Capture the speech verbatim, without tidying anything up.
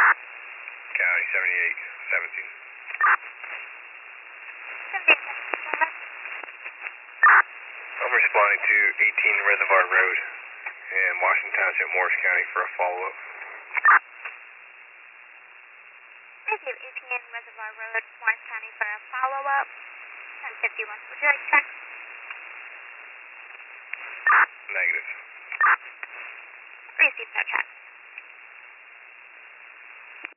County seventy-eight seventeen. I'm responding to eighteen Reservoir Road in Washington Township, Morris County for a follow-up. Negative eighteen Reservoir Road, Morris County for a follow-up. ten fifty-one, would you like check? Negative. Received, no check.